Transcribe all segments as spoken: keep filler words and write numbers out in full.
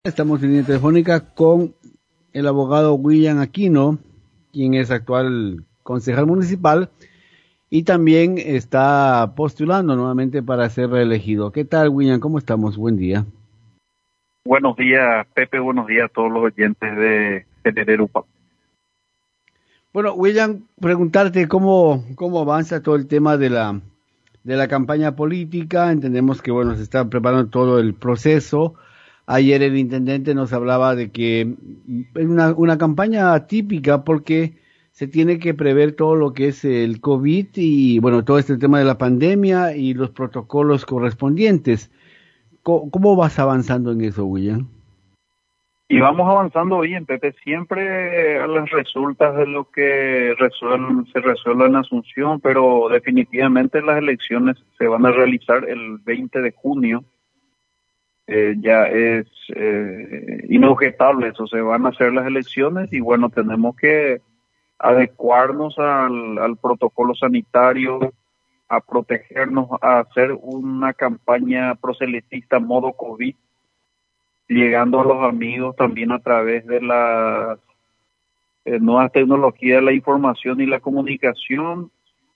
Estamos en línea telefónica con el abogado William Aquino, quien es actual concejal municipal y también está postulando nuevamente para ser reelegido. ¿Qué tal, William? ¿Cómo estamos? Buen día. Buenos días, Pepe. Buenos días a todos los oyentes de Telerupa. Bueno, William, preguntarte cómo, cómo avanza todo el tema de la, de la campaña política. Entendemos que, bueno, se está preparando todo el proceso. Ayer el intendente nos hablaba de que es una, una campaña atípica porque se tiene que prever todo lo que es el COVID y, bueno, todo este tema de la pandemia y los protocolos correspondientes. ¿Cómo, cómo vas avanzando en eso, William? Y vamos avanzando bien, Pepe, siempre a las resultas de lo que resuelve, se resuelve en Asunción, pero definitivamente las elecciones se van a realizar el veinte de junio. Eh, ya es eh, inobjetable eso, se van a hacer las elecciones y bueno, tenemos que adecuarnos al, al protocolo sanitario, a protegernos, a hacer una campaña proselitista modo COVID, llegando a los amigos también a través de las eh, nuevas tecnologías de la información y la comunicación.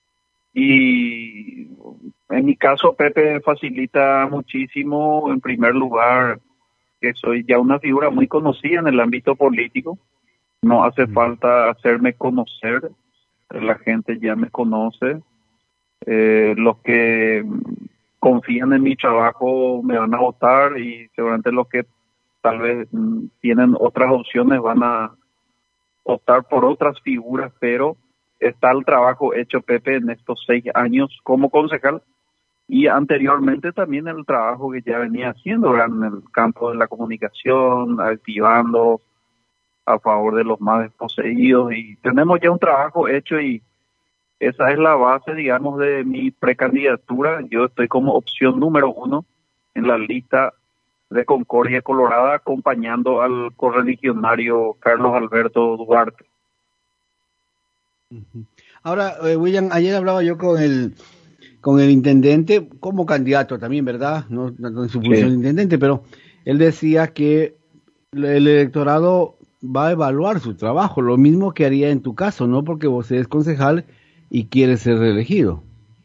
Y en mi caso, Pepe, facilita muchísimo, en primer lugar, que soy ya una figura muy conocida en el ámbito político. No hace falta hacerme conocer, la gente ya me conoce. Eh, los que confían en mi trabajo me van a votar y seguramente los que tal vez mm, tienen otras opciones van a optar por otras figuras, pero está el trabajo hecho, Pepe, en estos seis años como concejal y anteriormente también el trabajo que ya venía haciendo, ¿verdad?, en el campo de la comunicación, activando a favor de los más desposeídos, y tenemos ya un trabajo hecho y esa es la base, digamos, de mi precandidatura. Yo estoy como opción número uno en la lista de Concordia Colorada, acompañando al correligionario Carlos Alberto Duarte. Ahora, eh, William, ayer hablaba yo con el con el intendente como candidato también, ¿verdad? No, no en su función de Sí. intendente, pero él decía que el electorado va a evaluar su trabajo, lo mismo que haría en tu caso, ¿no? Porque vos eres concejal y quieres ser reelegido.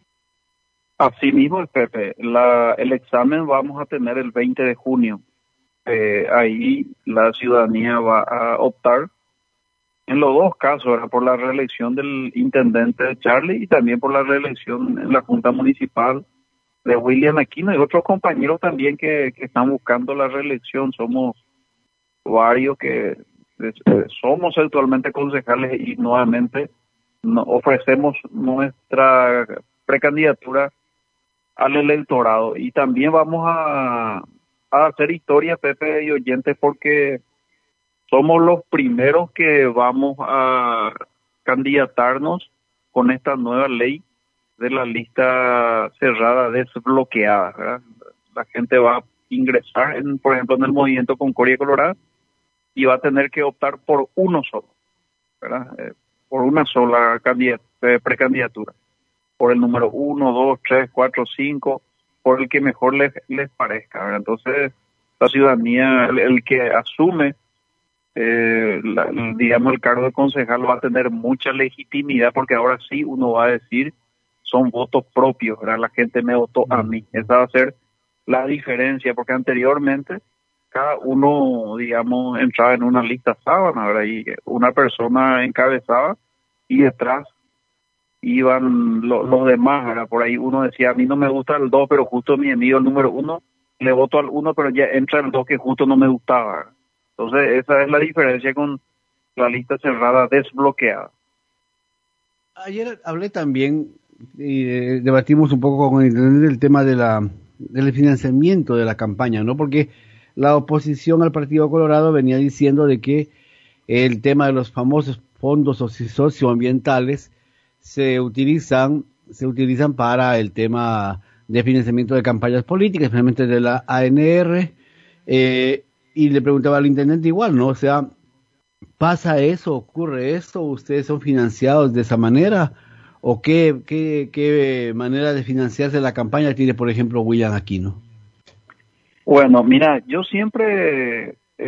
Así mismo, Pepe, la, el examen vamos a tener el veinte de junio. Eh, ahí la ciudadanía va a optar en los dos casos, ¿verdad?, por la reelección del intendente Charlie y también por la reelección en la Junta Municipal de William Aquino y otros compañeros también que, que están buscando la reelección. Somos varios que eh, somos actualmente concejales y nuevamente no, ofrecemos nuestra precandidatura al electorado. Y también vamos a, a hacer historia, Pepe y oyentes, porque somos los primeros que vamos a candidatarnos con esta nueva ley de la lista cerrada desbloqueada, ¿verdad? La gente va a ingresar, en, por ejemplo, en el movimiento Concordia Colorada y va a tener que optar por uno solo, ¿verdad? Eh, por una sola candidat eh, precandidatura, por el número uno, dos, tres, cuatro, cinco, por el que mejor les, les parezca, ¿verdad? Entonces, la ciudadanía, el, el que asume, eh, la, digamos, el cargo de concejal va a tener mucha legitimidad, porque ahora sí uno va a decir, son votos propios, ¿verdad? La gente me votó a mí. Esa va a ser la diferencia, porque anteriormente cada uno, digamos, entraba en una lista sábana, ¿verdad? Y una persona encabezaba y detrás iban lo, los demás, ¿verdad? Por ahí uno decía, a mí no me gusta el dos, pero justo mi amigo el número uno, le voto al uno, pero ya entra el dos que justo no me gustaba, ¿verdad? Entonces esa es la diferencia con la lista cerrada desbloqueada. Ayer hablé también y eh, debatimos un poco con el intendente el tema de la del financiamiento de la campaña, ¿no? Porque la oposición al Partido Colorado venía diciendo de que el tema de los famosos fondos soci- socioambientales se utilizan se utilizan para el tema de financiamiento de campañas políticas, especialmente de la A N R, eh, y le preguntaba al intendente igual, ¿no? O sea, ¿pasa eso? ¿Ocurre esto? ¿Ustedes son financiados de esa manera? ¿O qué, qué, qué manera de financiarse la campaña tiene, por ejemplo, William Aquino? Bueno, mira, yo siempre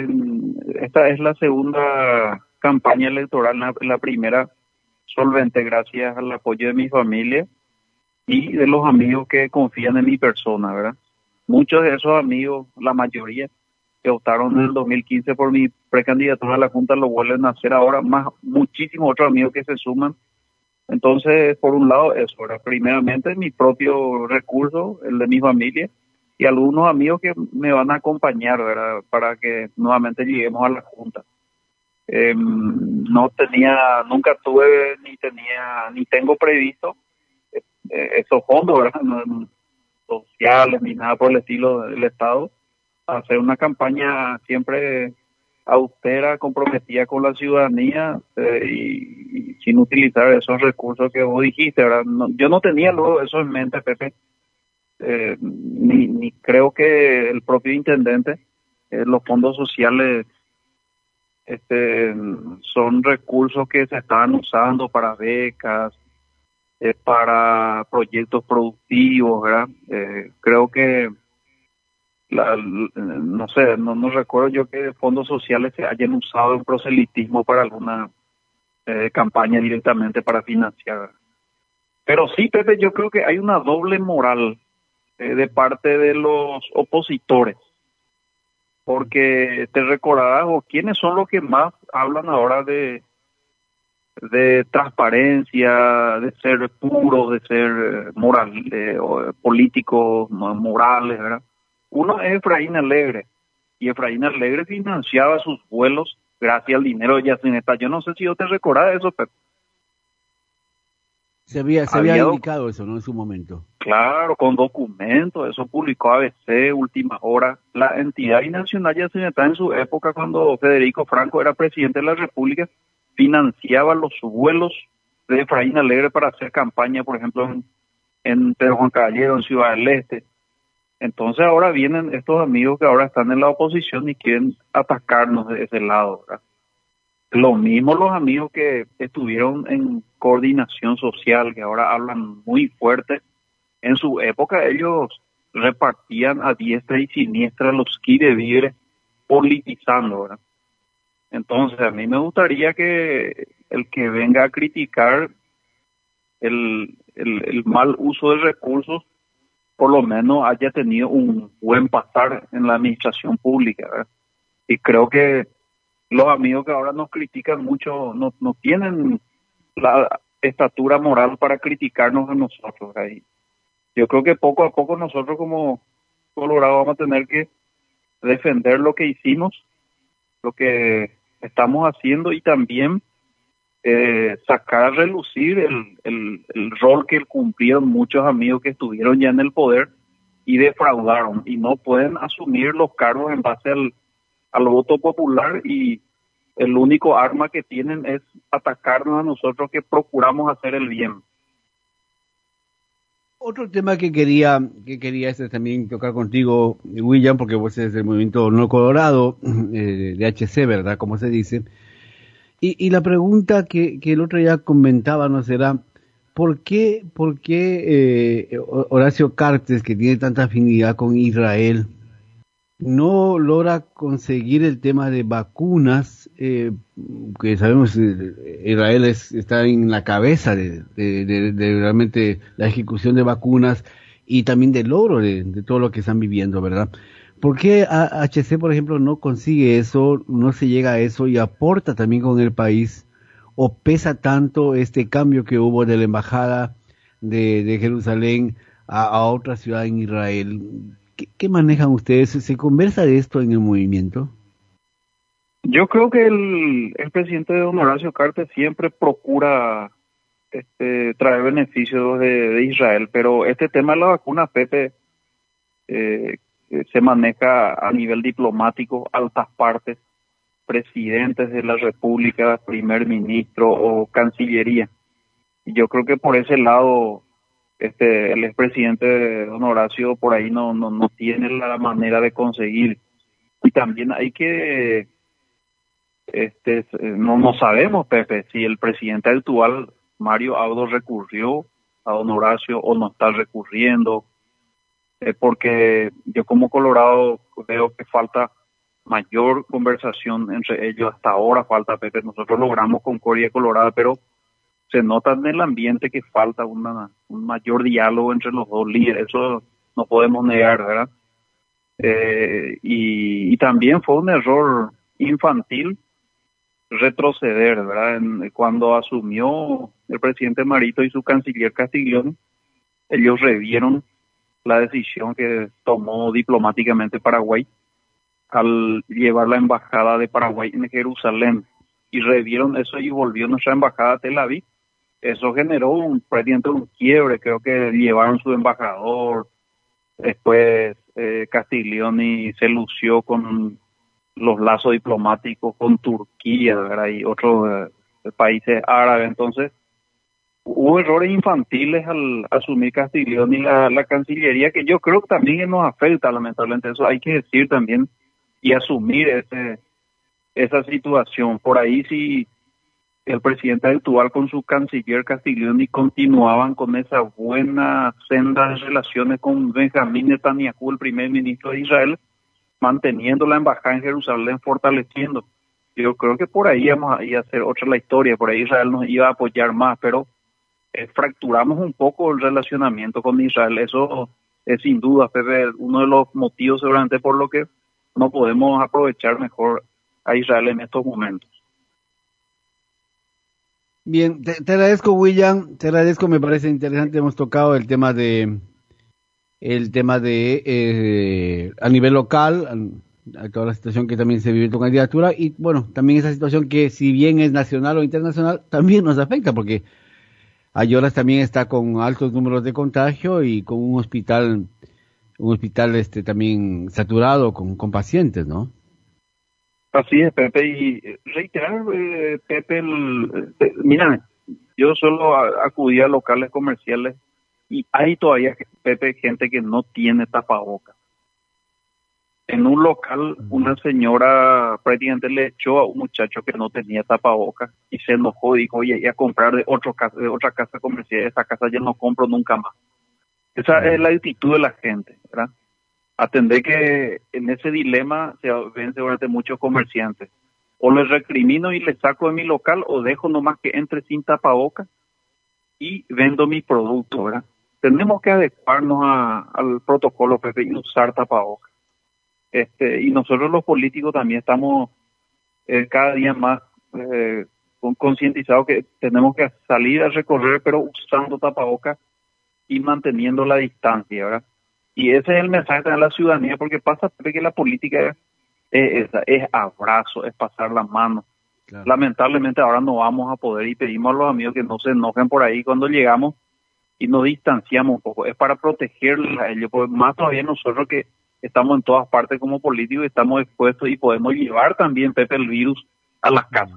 esta es la segunda campaña electoral, la, la primera solvente gracias al apoyo de mi familia y de los amigos que confían en mi persona, ¿verdad? Muchos de esos amigos, la mayoría, que optaron en el dos mil quince por mi precandidatura a la Junta, lo vuelven a hacer ahora, más muchísimos otros amigos que se suman. Entonces, por un lado, eso, ¿verdad? Primeramente mi propio recurso, el de mi familia, y algunos amigos que me van a acompañar, ¿verdad? Para que nuevamente lleguemos a la Junta. Eh, no tenía, nunca tuve, ni tenía, ni tengo previsto eh, esos fondos, ¿verdad? No, sociales, ni nada por el estilo del Estado. Hacer una campaña siempre austera, comprometida con la ciudadanía eh, y, y sin utilizar esos recursos que vos dijiste, ¿verdad? No, yo no tenía luego eso en mente, Pepe, eh, ni, ni creo que el propio intendente, eh, los fondos sociales este, son recursos que se están usando para becas, eh, para proyectos productivos, ¿verdad? Eh, creo que La, no sé, no, no recuerdo yo que fondos sociales se hayan usado en proselitismo para alguna eh, campaña directamente para financiar. Pero sí, Pepe, yo creo que hay una doble moral eh, de parte de los opositores, porque te recordarás, o quiénes son los que más hablan ahora de, de transparencia, de ser puros, de ser moral, de, o, políticos morales, ¿verdad? Uno es Efraín Alegre, y Efraín Alegre financiaba sus vuelos gracias al dinero de Yacineta. Yo no sé si yo te recordás de eso, pero Se había, se había había, indicado eso, ¿no? En su momento. claro, con documentos, eso publicó A B C, Última Hora. La entidad binacional Yacineta en su época, cuando Federico Franco era presidente de la República, financiaba los vuelos de Efraín Alegre para hacer campaña, por ejemplo, en, en Pedro Juan Caballero, en Ciudad del Este. Entonces ahora vienen estos amigos que ahora están en la oposición y quieren atacarnos de ese lado, ¿verdad? Lo mismo los amigos que estuvieron en coordinación social, que ahora hablan muy fuerte. En su época ellos repartían a diestra y siniestra los kits de víveres politizando, ¿verdad? Entonces a mí me gustaría que el que venga a criticar el, el, el mal uso de recursos por lo menos haya tenido un buen pasar en la administración pública, ¿verdad? Y creo que los amigos que ahora nos critican mucho no, no tienen la estatura moral para criticarnos a nosotros. Ahí. Yo creo que poco a poco nosotros como Colorado vamos a tener que defender lo que hicimos, lo que estamos haciendo y también eh, sacar a relucir el, el, el rol que cumplieron muchos amigos que estuvieron ya en el poder y defraudaron y no pueden asumir los cargos en base al, al voto popular y el único arma que tienen es atacarnos a nosotros que procuramos hacer el bien. Otro tema que quería que quería este también tocar contigo, William, porque vos eres del movimiento No Colorado, eh, de H C, ¿verdad? Como se dice. Y, y la pregunta que, que el otro día comentábamos era, ¿por qué, por qué eh, Horacio Cartes, que tiene tanta afinidad con Israel, no logra conseguir el tema de vacunas, eh, que sabemos eh, Israel es, está en la cabeza de, de, de, de realmente la ejecución de vacunas y también del logro de, de todo lo que están viviendo, ¿verdad? ¿Por qué H C, por ejemplo, no consigue eso, no se llega a eso y aporta también con el país, o pesa tanto este cambio que hubo de la embajada de, de Jerusalén a, a otra ciudad en Israel? ¿Qué, ¿Qué manejan ustedes? ¿Se conversa de esto en el movimiento? Yo creo que el, el presidente don Horacio Cartes siempre procura este, traer beneficios de, de Israel, pero este tema de la vacuna, Pepe, eh, se maneja a nivel diplomático, altas partes, presidentes de la República, primer ministro o cancillería. Y yo creo que por ese lado este el expresidente don Horacio por ahí no, no, no tiene la manera de conseguir. Y también hay que, este no, no sabemos, Pepe, si el presidente actual, Mario Abdo, recurrió a don Horacio o no está recurriendo, eh, porque yo como Colorado veo que falta mayor conversación entre ellos. Hasta ahora falta, Pepe, nosotros logramos concordia colorada, pero se nota en el ambiente que falta una, un mayor diálogo entre los dos líderes, eso no podemos negar, ¿verdad? Eh, y, y también fue un error infantil retroceder, ¿verdad? En, cuando asumió el presidente Marito y su canciller Castiglione, ellos revieron la decisión que tomó diplomáticamente Paraguay al llevar la embajada de Paraguay en Jerusalén, y revieron eso y volvió nuestra embajada a Tel Aviv. Eso generó un, prácticamente un quiebre, creo que llevaron su embajador, después eh, Castiglione se lució con los lazos diplomáticos con Turquía, ¿verdad? Y otros eh, países árabes. Entonces hubo errores infantiles al asumir Castiglione y la, la Cancillería, que yo creo que también nos afecta, lamentablemente. Eso hay que decir también y asumir ese, esa situación. Por ahí, si el presidente actual con su canciller Castiglione continuaban con esa buena senda de relaciones con Benjamín Netanyahu, el primer ministro de Israel, manteniendo la embajada en Jerusalén, fortaleciendo. Yo creo que por ahí íbamos a, iba a hacer otra la historia, por ahí Israel nos iba a apoyar más, pero eh, fracturamos un poco el relacionamiento con Israel. Eso es sin duda, Pepe, uno de los motivos seguramente por lo que no podemos aprovechar mejor a Israel en estos momentos. Bien, te, te agradezco, William, te agradezco, me parece interesante, hemos tocado el tema de el tema de eh, a nivel local, a, a toda la situación que también se vive en tu candidatura, y bueno, también esa situación que si bien es nacional o internacional, también nos afecta, porque Ayolas también está con altos números de contagio y con un hospital, un hospital este también saturado con, con pacientes, ¿no? Así es, Pepe, y reiterar, eh, Pepe, el, eh, mira, yo solo a, acudí a locales comerciales y hay todavía, Pepe, gente que no tiene tapabocas. En un local, una señora prácticamente le echó a un muchacho que no tenía tapabocas y se enojó y dijo, oye, y a comprar de, otro casa, de otra casa comercial, esa casa ya no compro nunca más. Esa es la actitud de la gente, ¿verdad? Atender que en ese dilema se ven seguramente muchos comerciantes. O les recrimino y les saco de mi local, o dejo nomás que entre sin tapabocas y vendo mi producto, ¿verdad? Tenemos que adecuarnos a, al protocolo, Pepe, y usar tapabocas. Este, y nosotros los políticos también estamos eh, cada día más eh, concientizados que tenemos que salir a recorrer, pero usando tapabocas y manteniendo la distancia, ¿verdad? Y ese es el mensaje de la ciudadanía, porque pasa que la política es, es, es abrazo, es pasar la mano. Claro. Lamentablemente ahora no vamos a poder, y pedimos a los amigos que no se enojen por ahí cuando llegamos y nos distanciamos un poco. Es para protegerles a ellos, porque más todavía nosotros que estamos en todas partes como políticos, estamos expuestos y podemos llevar también, Pepe, el virus a las casas.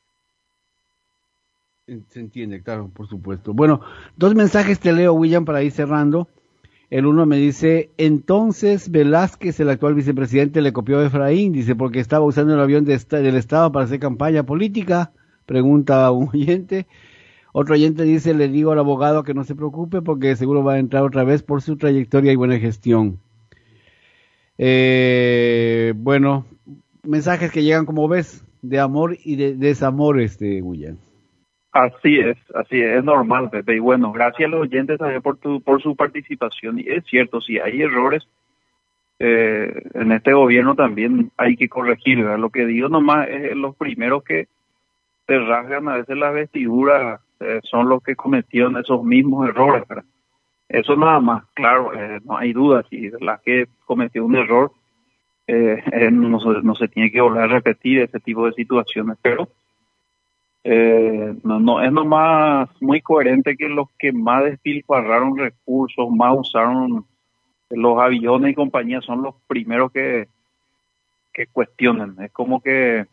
Se entiende, claro, por supuesto. Bueno, dos mensajes te leo, William, para ir cerrando. El uno me dice, entonces Velázquez, el actual vicepresidente, le copió a Efraín, dice, porque estaba usando el avión de esta, del Estado para hacer campaña política, pregunta un oyente. Otro oyente dice, le digo al abogado que no se preocupe porque seguro va a entrar otra vez por su trayectoria y buena gestión. Eh, bueno, mensajes que llegan, como ves, de amor y de, de desamor, este, William. Así es, así es, es normal, Pepe. Y bueno, gracias a los oyentes también por tu, por su participación. Y es cierto, si hay errores eh, en este gobierno también hay que corregir, ¿verdad? Lo que digo nomás es los primeros que se rasgan a veces las vestiduras eh, son los que cometieron esos mismos errores, ¿verdad? Eso nada más, claro, eh, no hay duda, si la que cometió un error eh, eh, no, no se tiene que volver a repetir ese tipo de situaciones, pero Eh, no, no, es nomás muy coherente que los que más despilfarraron recursos, más usaron los aviones y compañía, son los primeros que, que cuestionan. Es como que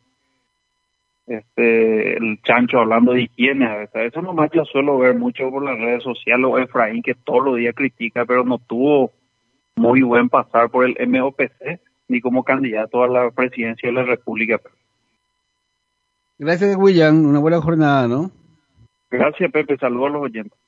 este el chancho hablando de higiene a veces. Eso nomás yo suelo ver mucho por las redes sociales, o Efraín que todos los días critica, pero no tuvo muy buen pasar por el M O P C ni como candidato a la presidencia de la República. Gracias, William. Una buena jornada, ¿no? Gracias, Pepe. Saludos a los oyentes.